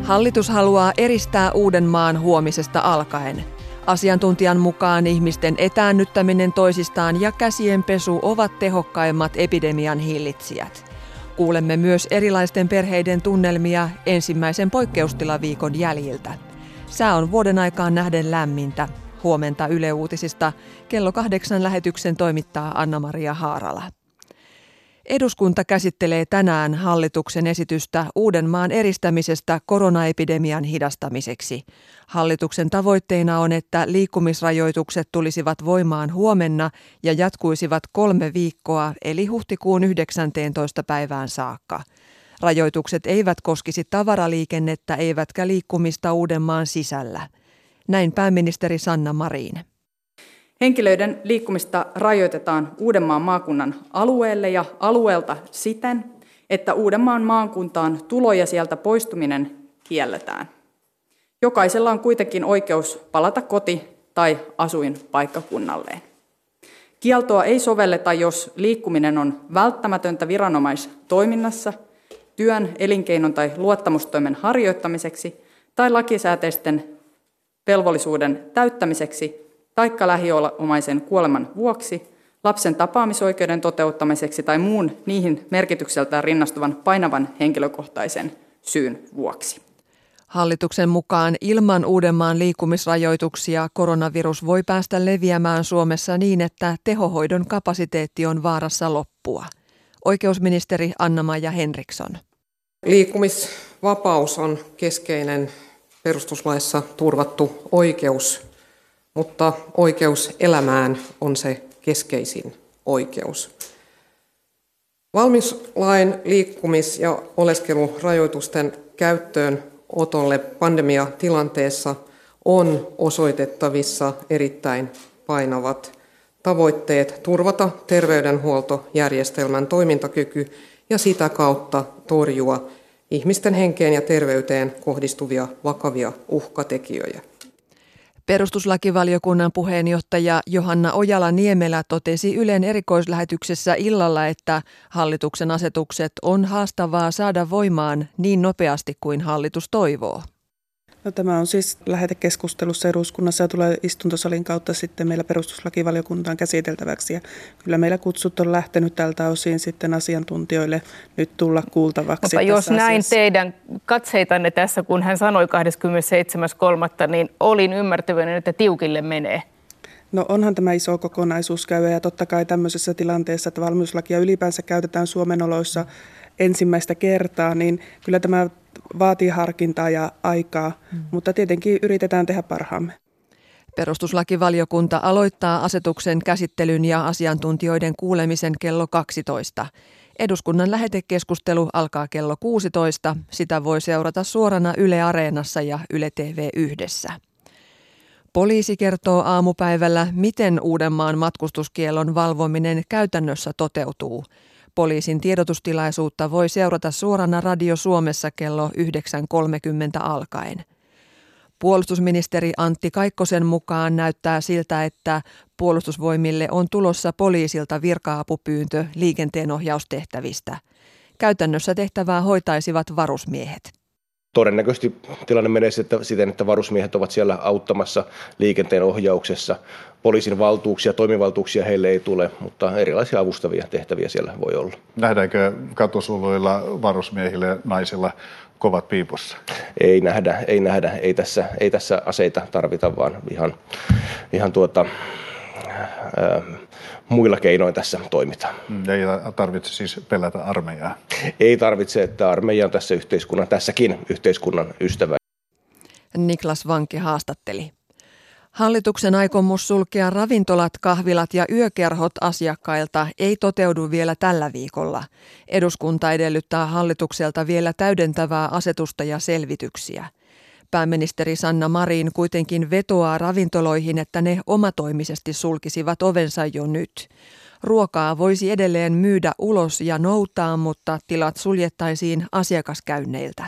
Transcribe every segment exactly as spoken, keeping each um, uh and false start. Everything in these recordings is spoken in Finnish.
Hallitus haluaa eristää Uudenmaan huomisesta alkaen. Asiantuntijan mukaan ihmisten etäännyttäminen toisistaan ja käsienpesu ovat tehokkaimmat epidemian hillitsijät. Kuulemme myös erilaisten perheiden tunnelmia ensimmäisen poikkeustilaviikon jäljiltä. Sää on vuoden aikaan nähden lämmintä. Huomenta Yle Uutisista kello kahdeksan lähetyksen toimittaa Anna-Maria Haarala. Eduskunta käsittelee tänään hallituksen esitystä Uudenmaan eristämisestä koronaepidemian hidastamiseksi. Hallituksen tavoitteena on, että liikkumisrajoitukset tulisivat voimaan huomenna ja jatkuisivat kolme viikkoa, eli huhtikuun yhdeksänteentoista päivään saakka. Rajoitukset eivät koskisi tavaraliikennettä eivätkä liikkumista Uudenmaan sisällä. Näin pääministeri Sanna Marin. Henkilöiden liikkumista rajoitetaan Uudenmaan maakunnan alueelle ja alueelta siten, että Uudenmaan maakuntaan tulo ja sieltä poistuminen kielletään. Jokaisella on kuitenkin oikeus palata koti- tai asuinpaikkakunnalleen. Kieltoa ei sovelleta, jos liikkuminen on välttämätöntä viranomaistoiminnassa, työn, elinkeinon tai luottamustoimen harjoittamiseksi tai lakisääteisten velvollisuuden täyttämiseksi taikka lähiomaisen kuoleman vuoksi, lapsen tapaamisoikeuden toteuttamiseksi tai muun niihin merkitykseltään rinnastuvan painavan henkilökohtaisen syyn vuoksi. Hallituksen mukaan ilman Uudenmaan liikkumisrajoituksia koronavirus voi päästä leviämään Suomessa niin, että tehohoidon kapasiteetti on vaarassa loppua. Oikeusministeri Anna-Maja Henriksson. Liikkumisvapaus on keskeinen perustuslaissa turvattu oikeus. Mutta oikeus elämään on se keskeisin oikeus. Valmiuslain liikkumis- ja oleskelurajoitusten käyttöönotolle pandemiatilanteessa on osoitettavissa erittäin painavat tavoitteet turvata terveydenhuoltojärjestelmän toimintakyky ja sitä kautta torjua ihmisten henkeen ja terveyteen kohdistuvia vakavia uhkatekijöitä. Perustuslakivaliokunnan puheenjohtaja Johanna Ojala-Niemelä totesi Ylen erikoislähetyksessä illalla, että hallituksen asetukset on haastavaa saada voimaan niin nopeasti kuin hallitus toivoo. No, tämä on siis lähetekeskustelussa eduskunnassa ja tulee istuntosalin kautta sitten meillä perustuslakivaliokuntaan käsiteltäväksi. Ja kyllä meillä kutsut on lähtenyt tältä osin sitten asiantuntijoille nyt tulla kuultavaksi. Mutta jos näin asiassa. Teidän katseitanne tässä, kun hän sanoi kahdeskymmenesseitsemäs kolmatta, niin olin ymmärtäväinen, että tiukille menee. No onhan tämä iso kokonaisuus käyvä ja totta kai tämmöisessä tilanteessa, että valmiuslakia ylipäänsä käytetään Suomen oloissa ensimmäistä kertaa, niin kyllä tämä vaatii harkintaa ja aikaa, hmm. mutta tietenkin yritetään tehdä parhaamme. Perustuslakivaliokunta aloittaa asetuksen käsittelyn ja asiantuntijoiden kuulemisen kello kaksitoista. Eduskunnan lähetekeskustelu alkaa kello kuusitoista. Sitä voi seurata suorana Yle Areenassa ja Yle T V yhdessä. Poliisi kertoo aamupäivällä, miten Uudenmaan matkustuskiellon valvominen käytännössä toteutuu. Poliisin tiedotustilaisuutta voi seurata suorana Radio Suomessa kello yhdeksän kolmekymmentä alkaen. Puolustusministeri Antti Kaikkosen mukaan näyttää siltä, että puolustusvoimille on tulossa poliisilta virka-apupyyntö liikenteenohjaustehtävistä. Käytännössä tehtävää hoitaisivat varusmiehet. Todennäköisesti tilanne menee siten, että varusmiehet ovat siellä auttamassa liikenteen ohjauksessa. Poliisin valtuuksia, toimivaltuuksia heille ei tule, mutta erilaisia avustavia tehtäviä siellä voi olla. Nähdäänkö katusuluilla varusmiehillä ja naisilla kovat piipussa? Ei nähdä, ei nähdä. Ei tässä, ei tässä aseita tarvita, vaan ihan, ihan tuota, ää, muilla keinoin tässä toimitaan. Ei tarvitse siis pelätä armeijaa? Ei tarvitse, että armeija on tässä yhteiskunnan, tässäkin yhteiskunnan ystävä. Niklas Vanke haastatteli. Hallituksen aikomus sulkea ravintolat, kahvilat ja yökerhot asiakkailta ei toteudu vielä tällä viikolla. Eduskunta edellyttää hallitukselta vielä täydentävää asetusta ja selvityksiä. Pääministeri Sanna Marin kuitenkin vetoaa ravintoloihin, että ne omatoimisesti sulkisivat ovensa jo nyt. Ruokaa voisi edelleen myydä ulos ja noutaa, mutta tilat suljettaisiin asiakaskäynneiltä.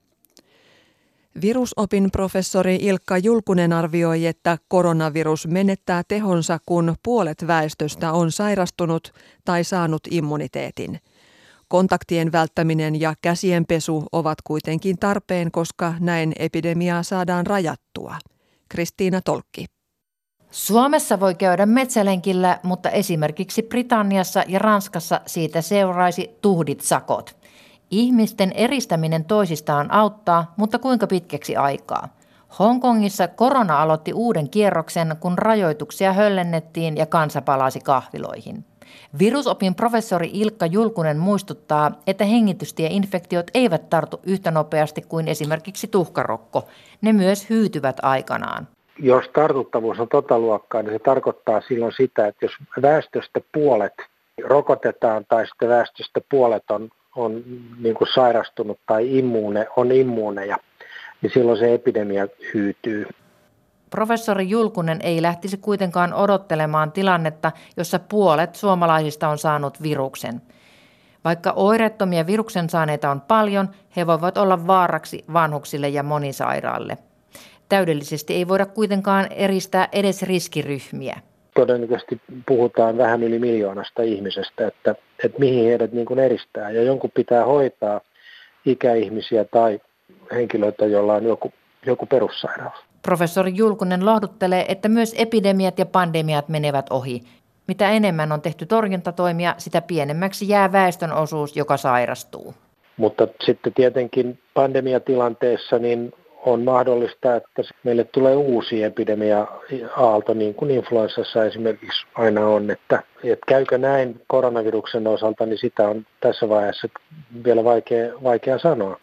Virusopin professori Ilkka Julkunen arvioi, että koronavirus menettää tehonsa, kun puolet väestöstä on sairastunut tai saanut immuniteetin. Kontaktien välttäminen ja käsien pesu ovat kuitenkin tarpeen, koska näin epidemiaa saadaan rajattua. Kristiina Tolkki. Suomessa voi käydä metsälenkillä, mutta esimerkiksi Britanniassa ja Ranskassa siitä seuraisi tuhdit sakot. Ihmisten eristäminen toisistaan auttaa, mutta kuinka pitkäksi aikaa? Hongkongissa korona aloitti uuden kierroksen, kun rajoituksia höllennettiin ja kansa palasi kahviloihin. Virusopin professori Ilkka Julkunen muistuttaa, että hengitystieinfektiot eivät tartu yhtä nopeasti kuin esimerkiksi tuhkarokko. Ne myös hyytyvät aikanaan. Jos tartuttavuus on tota luokkaa, niin se tarkoittaa silloin sitä, että jos väestöstä puolet rokotetaan tai sitten väestöstä puolet on, on niin kuin sairastunut tai immuune, on immuuneja, niin silloin se epidemia hyytyy. Professori Julkunen ei lähtisi kuitenkaan odottelemaan tilannetta, jossa puolet suomalaisista on saanut viruksen. Vaikka oireettomia viruksen saaneita on paljon, he voivat olla vaaraksi vanhuksille ja monisairaalle. Täydellisesti ei voida kuitenkaan eristää edes riskiryhmiä. Todennäköisesti puhutaan vähän yli miljoonasta ihmisestä, että, että mihin heidät niin kuin eristää. Ja jonkun pitää hoitaa ikäihmisiä tai henkilöitä, joilla on joku, joku perussairaus. Professori Julkunen lohduttelee, että myös epidemiat ja pandemiat menevät ohi. Mitä enemmän on tehty torjuntatoimia, sitä pienemmäksi jää väestön osuus, joka sairastuu. Mutta sitten tietenkin pandemiatilanteessa niin on mahdollista, että meille tulee uusi epidemia-aalto, niin kuin influenssassa esimerkiksi aina on. Että, että käykö näin koronaviruksen osalta, niin sitä on tässä vaiheessa vielä vaikea, vaikea sanoa.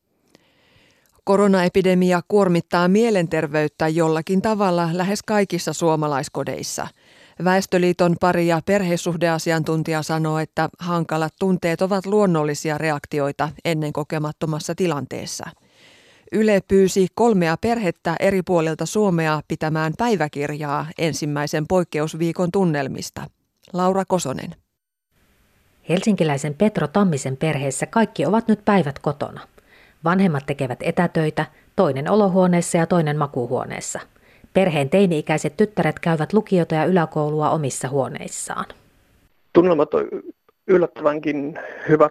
Koronaepidemia kuormittaa mielenterveyttä jollakin tavalla lähes kaikissa suomalaiskodeissa. Väestöliiton pari- ja perhesuhdeasiantuntija sanoo, että hankalat tunteet ovat luonnollisia reaktioita ennen kokemattomassa tilanteessa. Yle pyysi kolmea perhettä eri puolilta Suomea pitämään päiväkirjaa ensimmäisen poikkeusviikon tunnelmista. Laura Kosonen. Helsinkiläisen Petro Tammisen perheessä kaikki ovat nyt päivät kotona. Vanhemmat tekevät etätöitä, toinen olohuoneessa ja toinen makuuhuoneessa. Perheen teini-ikäiset tyttäret käyvät lukiota ja yläkoulua omissa huoneissaan. Tunnelmat on yllättävänkin hyvät.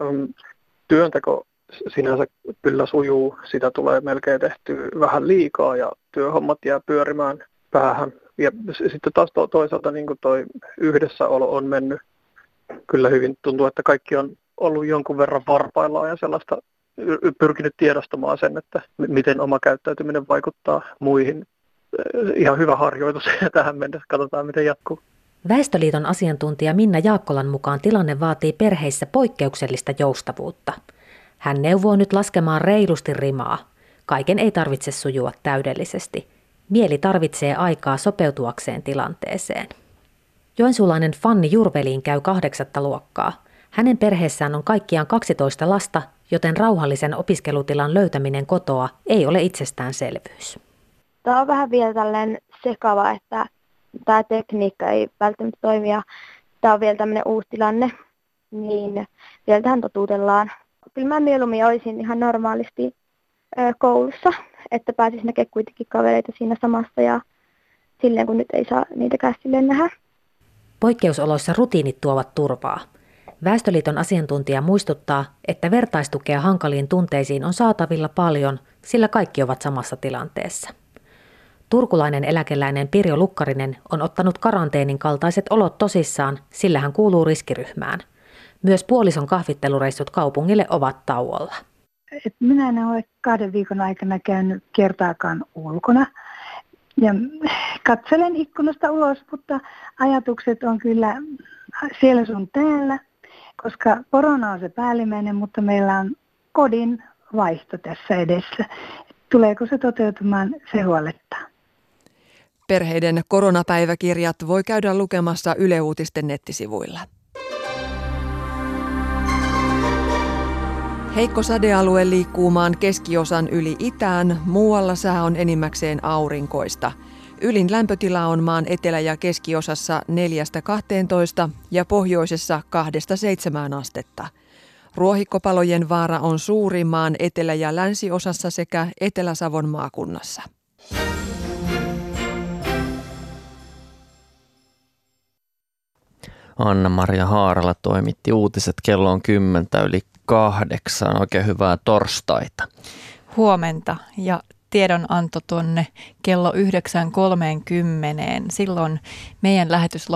Työnteko sinänsä kyllä sujuu, sitä tulee melkein tehty vähän liikaa ja työhommat jää pyörimään päähän. Ja sitten taas toisaalta niin kuin toi yhdessäolo on mennyt kyllä hyvin. Tuntuu, että kaikki on ollut jonkun verran varpaillaan ja sellaista pyrkinyt tiedostamaan sen, että miten oma käyttäytyminen vaikuttaa muihin. Ihan hyvä harjoitus tähän mennessä. Katsotaan, miten jatkuu. Väestöliiton asiantuntija Minna Jaakkolan mukaan tilanne vaatii perheissä poikkeuksellista joustavuutta. Hän neuvoo nyt laskemaan reilusti rimaa. Kaiken ei tarvitse sujua täydellisesti. Mieli tarvitsee aikaa sopeutuakseen tilanteeseen. Joensuulainen Fanni Jurveliin käy kahdeksatta luokkaa. Hänen perheessään on kaikkiaan kaksitoista lasta, joten rauhallisen opiskelutilan löytäminen kotoa ei ole itsestäänselvyys. Tämä on vähän vielä tällainen sekava, että tämä tekniikka ei välttämättä toimi ja tämä on vielä tämmöinen uusi tilanne, niin vielä tähän totuudellaan. Kyllä mä mieluummin olisin ihan normaalisti koulussa, että pääsisin näkemään kuitenkin kavereita siinä samassa ja silleen kun nyt ei saa niitäkään silleen nähdä. Poikkeusoloissa rutiinit tuovat turvaa. Väestöliiton asiantuntija muistuttaa, että vertaistukea hankaliin tunteisiin on saatavilla paljon, sillä kaikki ovat samassa tilanteessa. Turkulainen eläkeläinen Pirjo Lukkarinen on ottanut karanteenin kaltaiset olot tosissaan, sillä hän kuuluu riskiryhmään. Myös puolison kahvittelureissut kaupungille ovat tauolla. Et minä en ole kahden viikon aikana käynyt kertaakaan ulkona. Ja katselen ikkunasta ulos, mutta ajatukset on kyllä siellä sun täällä, koska korona on se päällimmäinen, mutta meillä on kodin vaihto tässä edessä. Tuleeko se toteutumaan, se huolettaa. Perheiden koronapäiväkirjat voi käydä lukemassa Yle Uutisten nettisivuilla. Heikko sadealue liikkuu maan keskiosan yli itään, muualla sää on enimmäkseen aurinkoista. Ylin lämpötila on maan etelä- ja keskiosassa neljästä kahteentoista ja pohjoisessa kahdesta seitsemään astetta. Ruohikkopalojen vaara on suuri maan etelä- ja länsiosassa sekä Etelä-Savon maakunnassa. Anna-Maria Haarala toimitti uutiset. Kello on kymmentä yli kahdeksan. Oikein hyvää torstaita. Huomenta ja tiedonanto tuonne kello yhdeksän kolmekymmentä. Silloin meidän lähetys